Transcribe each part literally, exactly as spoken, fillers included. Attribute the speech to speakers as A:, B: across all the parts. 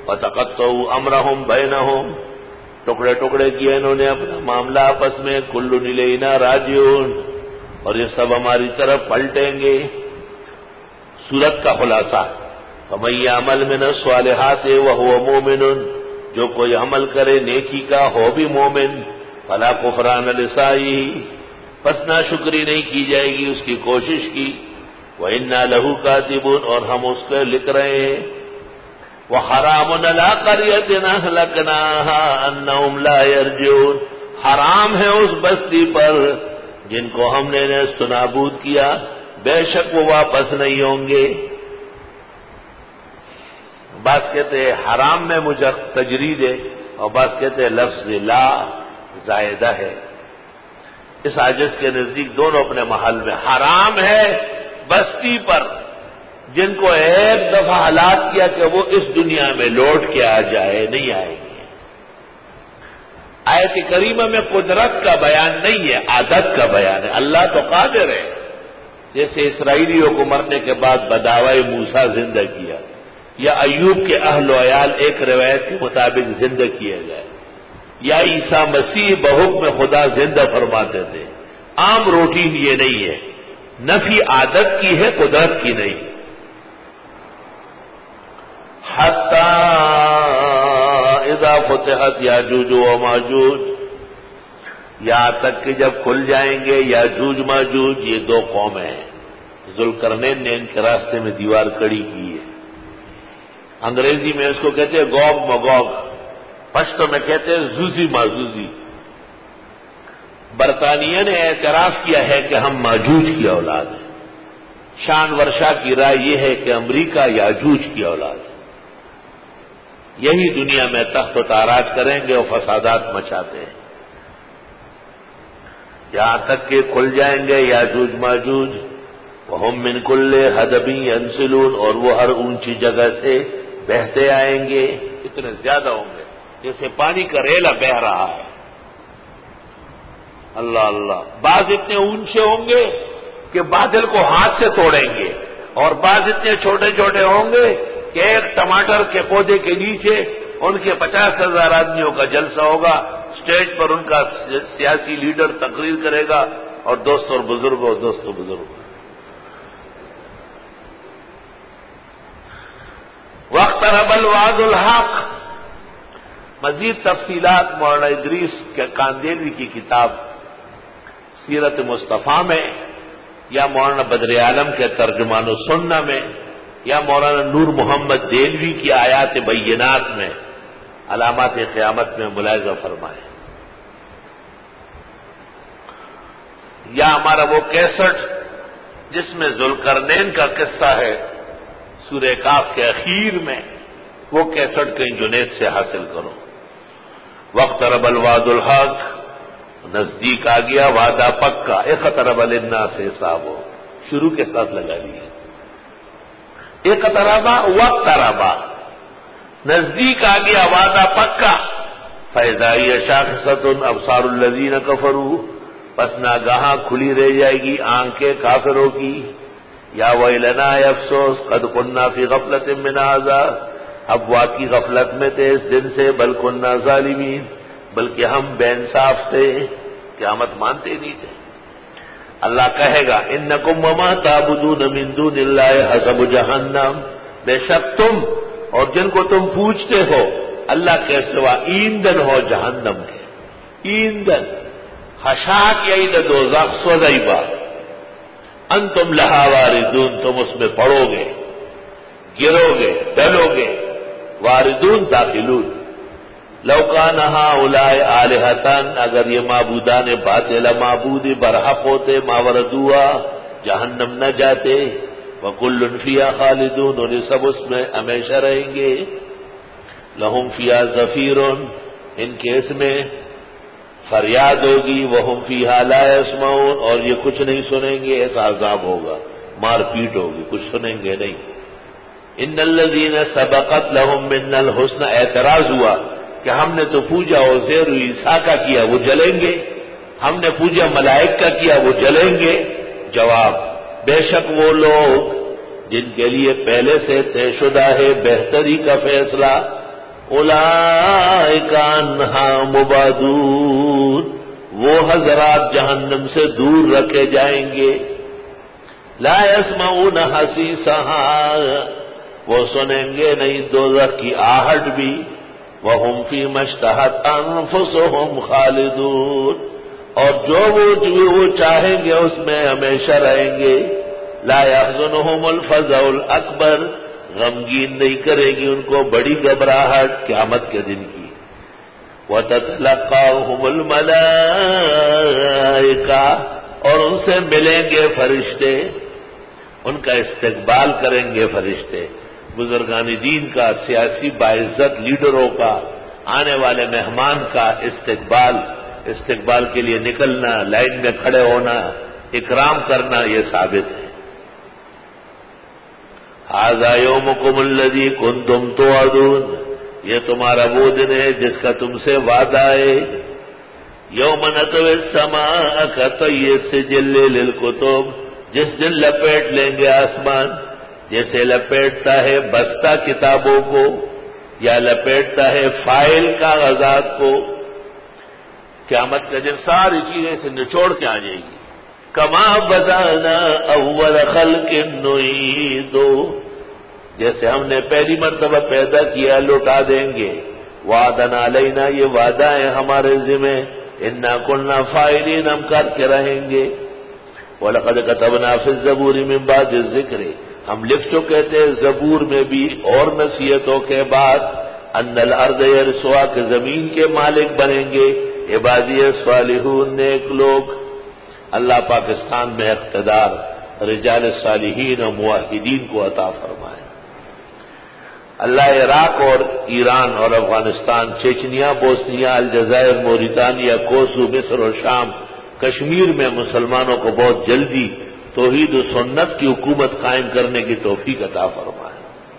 A: وتقطعوا امرهم بینہم، ٹکڑے ٹکڑے کیے انہوں نے اپنا معاملہ آپس میں، کل الینا راجعون، اور یہ سب ہماری طرف پلٹیں گے۔ سورت کا خلاصہ، فمن یعمل من الصالحات وهو مؤمن، جو کوئی عمل کرے نیکی کا ہو بھی مومن، فلا کفران لسعیہ، پس ناشکری نہیں کی جائے گی اس کی کوشش کی، وَإِنَّا لَهُ كَاتِبُونَ، اور ہم اس کو لکھ رہے ہیں، وَحَرَامٌ عَلَىٰ قَرْيَةٍ أَهْلَكْنَاهَا أَنَّهُمْ لَا يَرْجِعُونَ، حرام ہے اس بستی پر جن کو ہم نے نیست و نابود کیا، بے شک وہ واپس نہیں ہوں گے۔ بعض کہتے ہیں حرام میں مجرد تجرید ہے، اور بعض کہتے ہیں لفظ لا زائدہ ہے۔ اس عاجز کے نزدیک دونوں اپنے محل میں، حرام ہے بستی پر جن کو ایک دفعہ ہلاک کیا کہ وہ اس دنیا میں لوٹ کے آ جائے، نہیں آئیں گے۔ آیت کریمہ میں قدرت کا بیان نہیں ہے، عادت کا بیان ہے۔ اللہ تو قادر ہے، جیسے اسرائیلیوں کو مرنے کے بعد بداوائے موسیٰ زندہ کیا، یا ایوب کے اہل و عیال ایک روایت کے مطابق زندہ کیے گئے، یا عیسیٰ مسیح بحکم خدا زندہ فرماتے تھے۔ عام روٹین یہ نہیں ہے، نفی عادت کی ہے، قدرت کی نہیں۔ حتی اذا فتحت یاجوج و ماجوج، یہاں تک کہ جب کھل جائیں گے یاجوج ماجوج، یہ دو قومیں ہیں، ذوالقرنین نے ان کے راستے میں دیوار کھڑی کی ہے۔ انگریزی میں اس کو کہتے ہیں گوگ مگوگ، پشتو میں کہتے ہیں زوزی ماجوزی۔ برطانیہ نے اعتراف کیا ہے کہ ہم ماجوج کی اولاد ہیں۔ شان ورشا کی رائے یہ ہے کہ امریکہ یاجوج کی اولاد ہے۔ یہی دنیا میں تخت و تاراج کریں گے اور فسادات مچاتے ہیں، یہاں تک کہ کھل جائیں گے یاجوج ماجوج، وہم من کل حدب ینسلون، اور وہ ہر اونچی جگہ سے بہتے آئیں گے، اتنے زیادہ ہوں گے جیسے پانی کا ریلا بہہ رہا ہے۔ اللہ اللہ، بعض اتنے اونچے ہوں گے کہ بادل کو ہاتھ سے توڑیں گے، اور بعض اتنے چھوٹے چھوٹے ہوں گے کہ ایک ٹماٹر کے پودے کے نیچے ان کے پچاس ہزار آدمیوں کا جلسہ ہوگا، اسٹیج پر ان کا سیاسی لیڈر تقریر کرے گا، اور دوست اور بزرگوں دوست اور بزرگوں واقترب الوعد الحق۔ مزید تفصیلات مولانا ادریس کے کاندیلوی کی کتاب سیرت مصطفیٰ میں، یا مولانا بدر عالم کے ترجمان السنہ میں، یا مولانا نور محمد دہلوی کی آیات بینات میں علامات قیامت میں ملاحظہ فرمائے، یا ہمارا وہ کیسٹ جس میں ذوالقرنین کا قصہ ہے سورہ کاف کے اخیر میں، وہ کیسٹ کہیں جنید سے حاصل کرو۔ واقترب الوعد الحق، نزدیک آ گیا وعدہ پکا، اقترب للناس حسابہ، شروع کے ساتھ لگا لیے، اقترب واقترب، نزدیک آ گیا وعدہ پکا، فاذا ہی شاخصۃ ابصار الذین کفروا، پس ناگہاں کھلی رہ جائے گی آنکھیں کافروں کی، یا ویلنا افسوس قد کننا فی غفلۃ من ھذا، اب واقعی غفلت میں تھے اس دن سے، بل کننا ظالمین، بلکہ ہم بے انصاف تھے، قیامت مانتے نہیں تھے۔ اللہ کہے گا انکم وما تعبدون من دون اللہ حسب جہنم، بے شک تم اور جن کو تم پوچھتے ہو اللہ کے سوا ایندھن ہو جہنم کے، ایندھن خشاک یعید دوزخ سوزیبا، انتم لہا واردون، تم اس میں پڑو گے، گرو گے، ڈلو گے، واردون داخلون۔ لو کان ہؤلاء آلہۃ، اگر یہ معبودان باطل معبود برحق ہوتے، ما وردوها، جہنم نہ جاتے، وکل فیہا خالدون، اور یہ سب اس میں ہمیشہ رہیں گے، لہم فیہا زفیر، ان کے اس میں فریاد ہوگی، وہم فیہا لا یسمعون، اور یہ کچھ نہیں سنیں گے، ایسا عذاب ہوگا، مار پیٹ ہوگی، کچھ سنیں گے نہیں۔ ان الذین سبقت لہم منا الحسنى، اعتراض ہوا کہ ہم نے تو پوجا عزیر و عیسیٰ کا کیا، وہ جلیں گے، ہم نے پوجا ملائک کا کیا، وہ جلیں گے۔ جواب، بے شک وہ لوگ جن کے لیے پہلے سے طے شدہ ہے بہتری کا فیصلہ، اولئک عنہا مبعدون، وہ حضرات جہنم سے دور رکھے جائیں گے. لا يسمعون حسیسها، وہ سنیں گے نہیں دوزخ کی آہٹ بھی. وهم فیما اشتہت انفسهم خالدون، اور جو وہ جو وہ چاہیں گے اس میں ہمیشہ رہیں گے. لا يحزنهم الفزع الاکبر، غمگین نہیں کرے گی ان کو بڑی گھبراہٹ قیامت کے دن کی. وَتَتَلَقَّاهُمُ الْمَلَائِكَةُ، اور ان سے ملیں گے فرشتے، ان کا استقبال کریں گے فرشتے. بزرگان دین کا، سیاسی باعزت لیڈروں کا، آنے والے مہمان کا استقبال استقبال کے لیے نکلنا، لائن میں کھڑے ہونا، اکرام کرنا، یہ ثابت ہے. ھذا یومکم الذی کنتم توعدون، یہ تمہارا وہ دن ہے جس کا تم سے وعدہ ہے. یوم نطوی السماء کطی السجل للکتب، جس دن لپیٹ لیں گے آسمان جیسے لپیٹتا ہے بستہ کتابوں کو، یا لپیٹتا ہے فائل کاغذات کو. قیامت کا دن ساری چیزیں سے نچوڑ کے آ جائے گی. کما بدانا اول خلق نعید، جیسے ہم نے پہلی مرتبہ پیدا کیا لوٹا دیں گے. وعدنا علینا، یہ وعدہ ہے ہمارے ذمہ. انا کلنا فاعلین، ہم کر کے رہیں گے. وَلَقَدْ كَتَبْنَا فِي الزَّبُورِ مِن بَعْدِ الذِّكْرِ، ہم لکھ چکے تھے زبور میں بھی اور نصیحتوں کے بعد، ان الارض یرثها، کہ زمین کے مالک بنیں گے عبادی الصالحون، نیک لوگ. اللہ پاکستان میں اقتدار رجال صالحین و موحدین کو عطا فرمائے. اللہ عراق اور ایران اور افغانستان، چیچنیا، بوسنیا، الجزائر، موریتانیا، کوسو، مصر اور شام، کشمیر میں مسلمانوں کو بہت جلدی توحید و سنت کی حکومت قائم کرنے کی توفیق عطا فرمائے.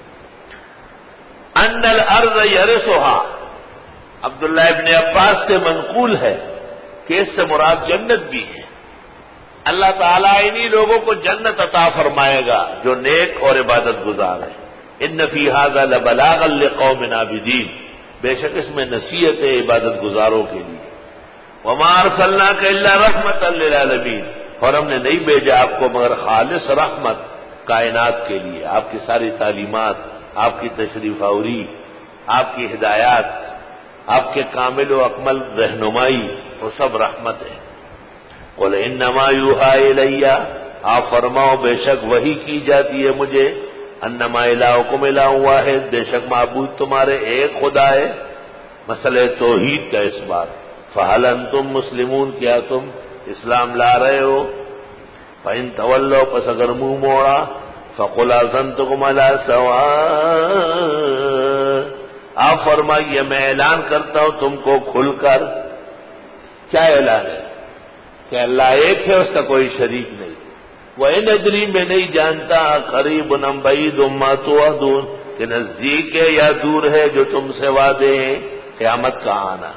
A: ان الارض یرثها، عبداللہ ابن عباس سے منقول ہے کہ اس سے مراد جنت بھی ہے. اللہ تعالیٰ انہی لوگوں کو جنت عطا فرمائے گا جو نیک اور عبادت گزار ہیں. ان فی ھذا لبلاغا لقوم عابدین، بے شک اس میں نصیحت ہے عبادت گزاروں کے لیے. وما ارسلناک الا رحمتا للعالمین، اور ہم نے نہیں بھیجا آپ کو مگر خالص رحمت کائنات کے لیے. آپ کی ساری تعلیمات، آپ کی تشریف آوری، آپ کی ہدایات، آپ کے کامل و اکمل رہنمائی، وہ سب رحمت ہے. قل انما یوحی الی، آپ فرماؤ بے شک وحی کی جاتی ہے مجھے. انما الہکم الہ واحد، بے شک معبود تمہارے ایک خدا ہے. مسئلہ توحید کا اس بات. فہل انتم مسلمون، کیا تم اسلام لا رہے ہو؟ فإن تولوا، پس اگر منہ موڑا، فقل اذنتکم علی سواء، آپ فرمائیے میں اعلان کرتا ہوں تم کو کھل کر. کیا اعلان ہے؟ کہ اللہ ایک ہے، اس کا کوئی شریک نہیں. وَإِنْ أَدْرِي، میں نہیں جانتا، قریب ام بعید ما توعدون، کہ نزدیک ہے یا دور ہے جو تم سے وعدے ہیں قیامت کا آنا.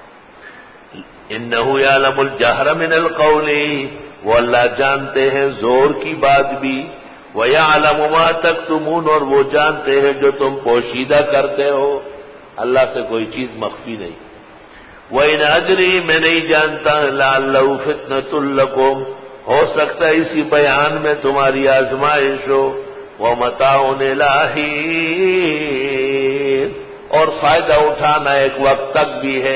A: انہ یعلم الجہر من القول، وہ اللہ جانتے ہیں زور کی بات بھی. وَيَعْلَمُ مَا تَكْتُمُونَ، اور وہ جانتے ہیں جو تم پوشیدہ کرتے ہو. اللہ سے کوئی چیز مخفی نہیں. وَإِنْ أَدْرِي، میں نہیں جانتا، لَعَلَّهُ فِتْنَةٌ لَكُمْ، ہو سکتا ہے اسی بیان میں تمہاری آزمائش ہو. وَمَتَاعٌ إِلَىٰ حِينٍ، اور فائدہ اٹھانا ایک وقت تک بھی ہے.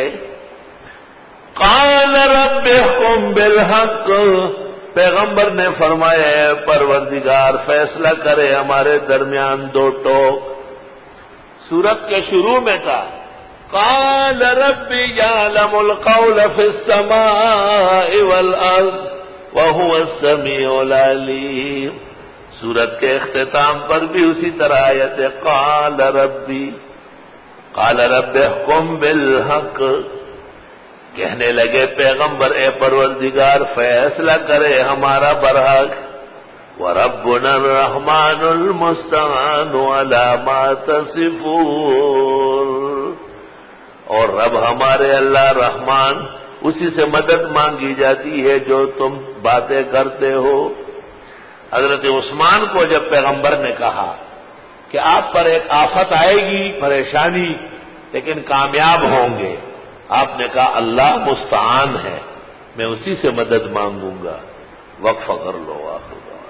A: قال رب احکم بالحق، پیغمبر نے فرمایا ہے پروردگار فیصلہ کرے ہمارے درمیان دو ٹوک. سورت کے شروع میں تھا قال رب یعلم القول فی السماء والارض وهو السمیع العلیم. سورت کے اختتام پر بھی اسی طرح آیت ہے قال ربی قال رب احکم بالحق. کہنے لگے پیغمبر اے پروردگار فیصلہ کرے ہمارا برحق. وَرَبُّنَا الرَّحْمَٰنُ الْمُسْتَعَانُ عَلَىٰ مَا تَصِفُونَ، اور رب ہمارے اللہ رحمان، اسی سے مدد مانگی جاتی ہے جو تم باتیں کرتے ہو. حضرت عثمان کو جب پیغمبر نے کہا کہ آپ پر ایک آفت آئے گی، پریشانی، لیکن کامیاب ہوں گے. آپ نے کہا اللہ مستعان ہے، میں اسی سے مدد مانگوں گا. وقف کر لو. آخر